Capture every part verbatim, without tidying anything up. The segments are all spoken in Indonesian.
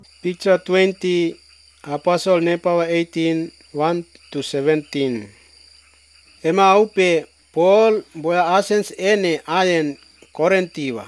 Picture twenty, Apostle Nepawa eighteen, one to seventeen. Ema aupe Paul boya asens ene ayen Korintiwa.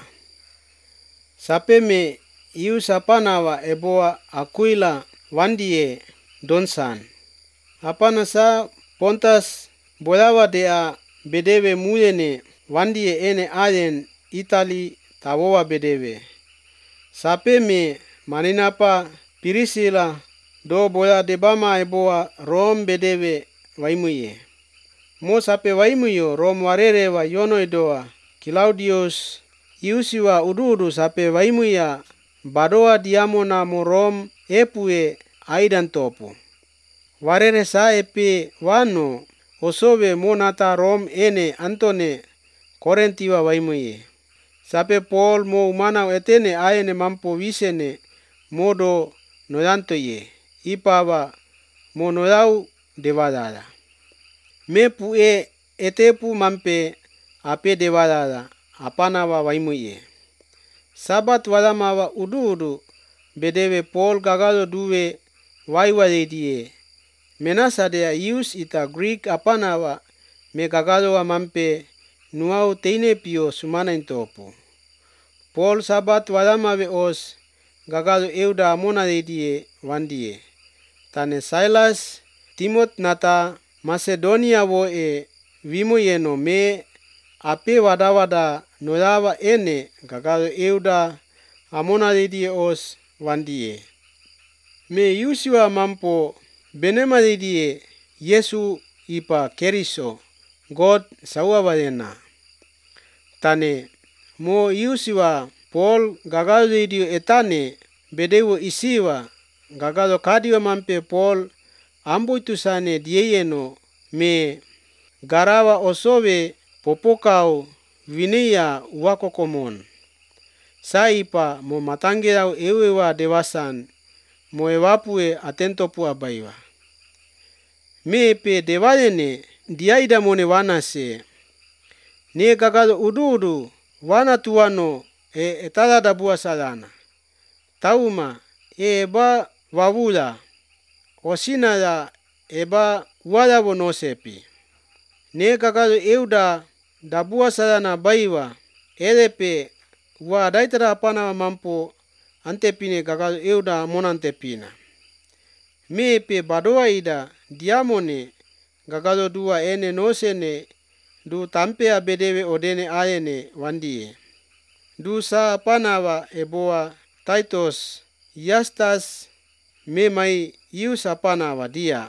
Sape me iu sapanawa eboa Aquila wandie donsan. Apana sa pontas boyawa dea bedeve muyene wandie ene ayen Itali tawowa bedeve. Sape me maninapa Pirisila do boya debama eboa Rom bedeve waimuye. Mo sape waimuyo Rom warerewa yonoidoa Claudius iusiwa udu-udu sape waimuya badoa diamona mo Rom epue aidan topu. Warere sa epe wano osowe mo nata Rom ene Antone Korintiwa waimuye. Sape Paul mo umana etene ayene mampo wisene modo noyantoye ipawa mo noyau devadada. Mepu e etepu mampe ape devadada apanawa waimuye. Sabat wadamawa udu-udu bedeve Paul gagalo duwe waiwa dedie. Menasadea ius ita Greek apanawa me gagalo wa mampe nuau teine pio sumana intopu. Paul sabat wadamawe os gagalo euda amona dedie wandie. Tane Silas Timot nata Macedonia wo e wimo yeno me ape wada-wada noyawa ene gagalo euda amona dedie os wandie. Me yusiwa mampo benema dedie Yesu ipa keriso God sawa wadena. Tane mo yusiwa Paul gagalo dedie etane bedewo isiwa gagalo kadiwa mampe Paul ambo itusane dieyeno me garawa osowe popokau wineya wakokomon. Saipa mo matangirau ewewa dewasan mo ewapue atentopu abaiwa. Me pe dewayene diaida mone wanase. Ne gagalo udu-udu wana tuano e etalada bua salana. Tauma e eba wawula osina ya eba wala wonosepi. Ne gagalo euda dabua salana baiwa elepe wa daitara apana mampo antepine gagalo euda monantepina. Me pe badoa ida diamone gagalo dua ene nosene du tampe abedewe odene ayene wandie. Du sa apanawa eboa Titus Yastas me mai ius apanawa dia.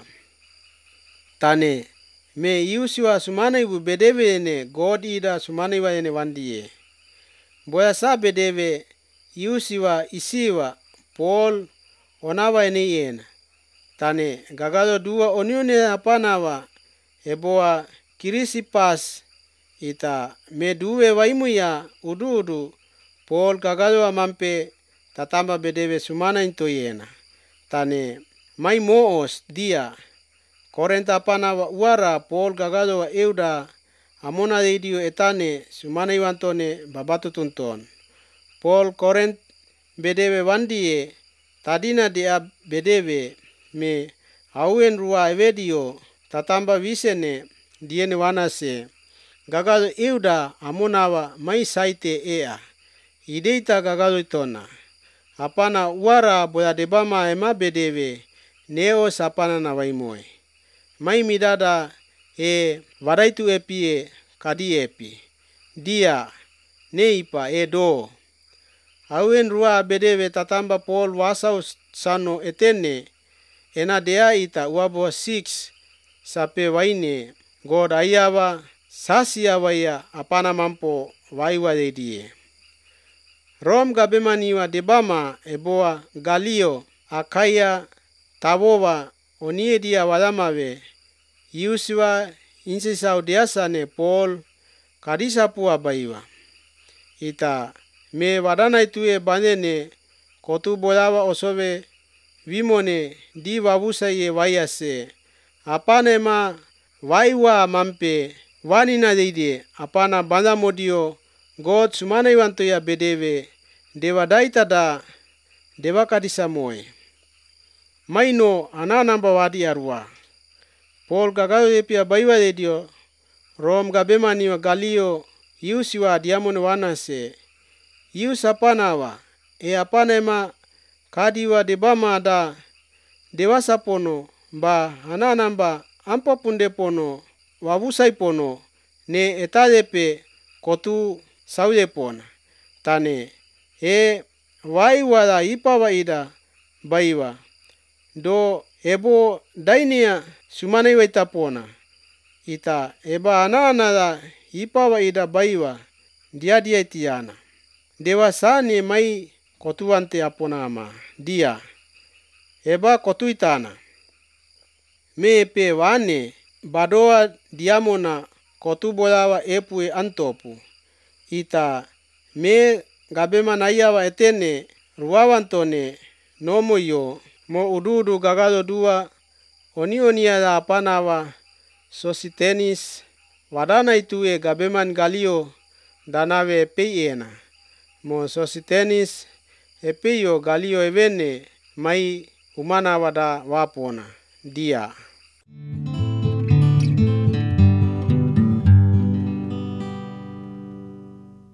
Tane me iusiwa sumana ibu bedewe ene God ida sumana iwa ene wandie. Boya sa bedewe iusiwa isiwa Paul onawa ene yena. Tane gagalo dua onione apanawa eboa Kirisipas ita me duwe waimuya udu-udu Paul gagalo mampe tatamba bedewe sumana into yena. Tane mai moos dia Korenta apanawa uara Paul gagalo wa euda amona dedio etane sumana iwantone babatu tunton. Paul Korent bedewe wandie tadina dia bedewe me auen rua evedio tatamba wisene diene wanase gagalo euda amonawa mai saite ea. Ideita gagalo itona. Apana uara boya debama ema bedewe neo sapana na waimoy. Mai midada e waraitu epie kadi epi. Dia neipa e do. Auen rua bedewe tatamba Paul wasau sano etene ena dea ita uabo six sape waine God ayawa sasia waya apana mampo waiwa dedie. Rom gabemaniwa debama eboa Galio Akaya tawowa onie dia walamawe iusiwa insisau deasane Paul kadisa pua baiwa. Ita me wadana itue banene kotu bolawa osowe wimone di wabusa ye wayase. Apane ma waiwa mampe wanina deide apana banda modio God sumana iwanto ya bedewe dewa daita da dewa kadisa moe. Maino ananamba wadi arwa. Paul gagayo epia baiwa dedio. Rom gabemaniwa Galio yusiwa diamone wanase. Yus apanawa. E apanema kadiwa debama da dewasa pono ba ananamba ampa punde pono wabusai pono ne etadepe kotu saude pona. Tane e waiwa da ipawa ida baiwa. Do ebo dainia sumanaiwa ita pona. Ita eba anana da ipawa ida baiwa dia dia itiana. Dewa sani mai kotuante aponama dia. Eba kotu itana. Me pe wane badoa diamona kotu bolawa epue antopu. Ita me gabema naiawa etene ruawantone nomo yo mo ududu gagado dua oni onia da apanawa Sositenis wadana itue gabeman Galio danawe peiena. Mo Sositenis epeyo Galio evene mai umana wada wapona dia.